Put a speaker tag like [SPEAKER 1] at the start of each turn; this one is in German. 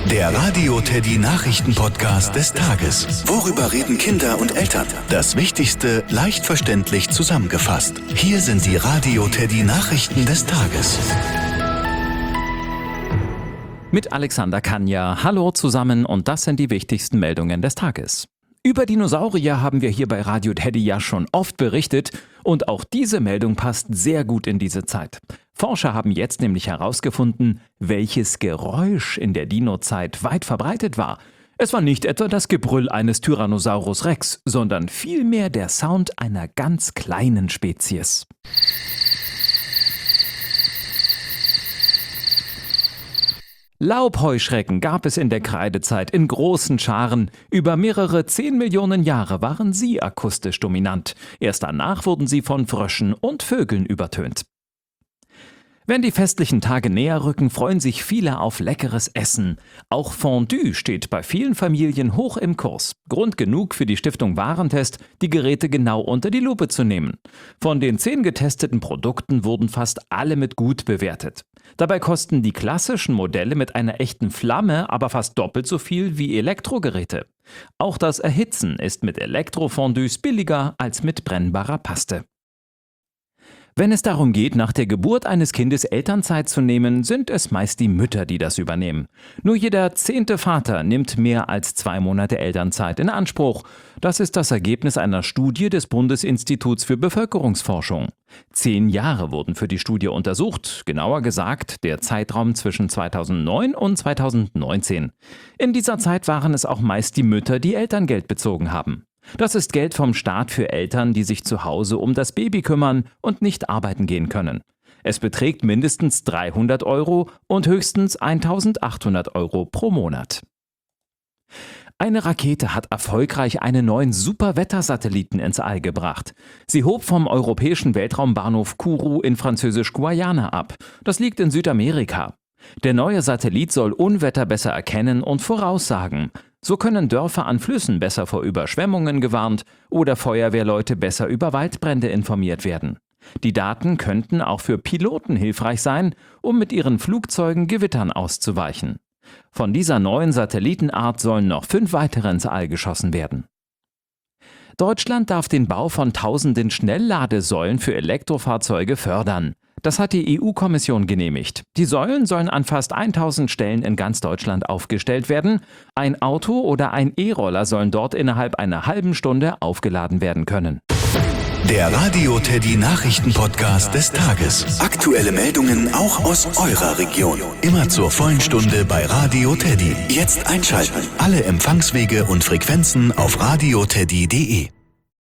[SPEAKER 1] Der Radio Teddy Nachrichten-Podcast des Tages. Worüber reden Kinder und Eltern? Das Wichtigste leicht verständlich zusammengefasst. Hier sind die Radio Teddy Nachrichten des Tages.
[SPEAKER 2] Mit Alexander Kanja. Hallo zusammen und das sind die wichtigsten Meldungen des Tages. Über Dinosaurier haben wir hier bei Radio Teddy ja schon oft berichtet und auch diese Meldung passt sehr gut in diese Zeit. Forscher haben jetzt nämlich herausgefunden, welches Geräusch in der Dino-Zeit weit verbreitet war. Es war nicht etwa das Gebrüll eines Tyrannosaurus Rex, sondern vielmehr der Sound einer ganz kleinen Spezies. Laubheuschrecken gab es in der Kreidezeit in großen Scharen. Über mehrere 10 Millionen Jahre waren sie akustisch dominant. Erst danach wurden sie von Fröschen und Vögeln übertönt. Wenn die festlichen Tage näher rücken, freuen sich viele auf leckeres Essen. Auch Fondue steht bei vielen Familien hoch im Kurs. Grund genug für die Stiftung Warentest, die Geräte genau unter die Lupe zu nehmen. Von den 10 getesteten Produkten wurden fast alle mit gut bewertet. Dabei kosten die klassischen Modelle mit einer echten Flamme aber fast doppelt so viel wie Elektrogeräte. Auch das Erhitzen ist mit Elektrofondues billiger als mit brennbarer Paste. Wenn es darum geht, nach der Geburt eines Kindes Elternzeit zu nehmen, sind es meist die Mütter, die das übernehmen. Nur jeder 10. Vater nimmt mehr als 2 Monate Elternzeit in Anspruch. Das ist das Ergebnis einer Studie des Bundesinstituts für Bevölkerungsforschung. 10 Jahre wurden für die Studie untersucht, genauer gesagt der Zeitraum zwischen 2009 und 2019. In dieser Zeit waren es auch meist die Mütter, die Elterngeld bezogen haben. Das ist Geld vom Staat für Eltern, die sich zu Hause um das Baby kümmern und nicht arbeiten gehen können. Es beträgt mindestens 300 € und höchstens 1.800 € pro Monat. Eine Rakete hat erfolgreich einen neuen Superwettersatelliten ins All gebracht. Sie hob vom europäischen Weltraumbahnhof Kourou in Französisch-Guayana ab. Das liegt in Südamerika. Der neue Satellit soll Unwetter besser erkennen und voraussagen. So können Dörfer an Flüssen besser vor Überschwemmungen gewarnt oder Feuerwehrleute besser über Waldbrände informiert werden. Die Daten könnten auch für Piloten hilfreich sein, um mit ihren Flugzeugen Gewittern auszuweichen. Von dieser neuen Satellitenart sollen noch 5 weitere ins All geschossen werden. Deutschland darf den Bau von tausenden Schnellladesäulen für Elektrofahrzeuge fördern. Das hat die EU-Kommission genehmigt. Die Säulen sollen an fast 1000 Stellen in ganz Deutschland aufgestellt werden. Ein Auto oder ein E-Roller sollen dort innerhalb einer halben Stunde aufgeladen werden können.
[SPEAKER 1] Der Radio Teddy Nachrichten-Podcast des Tages. Aktuelle Meldungen auch aus eurer Region. Immer zur vollen Stunde bei Radio Teddy. Jetzt einschalten. Alle Empfangswege und Frequenzen auf radioteddy.de.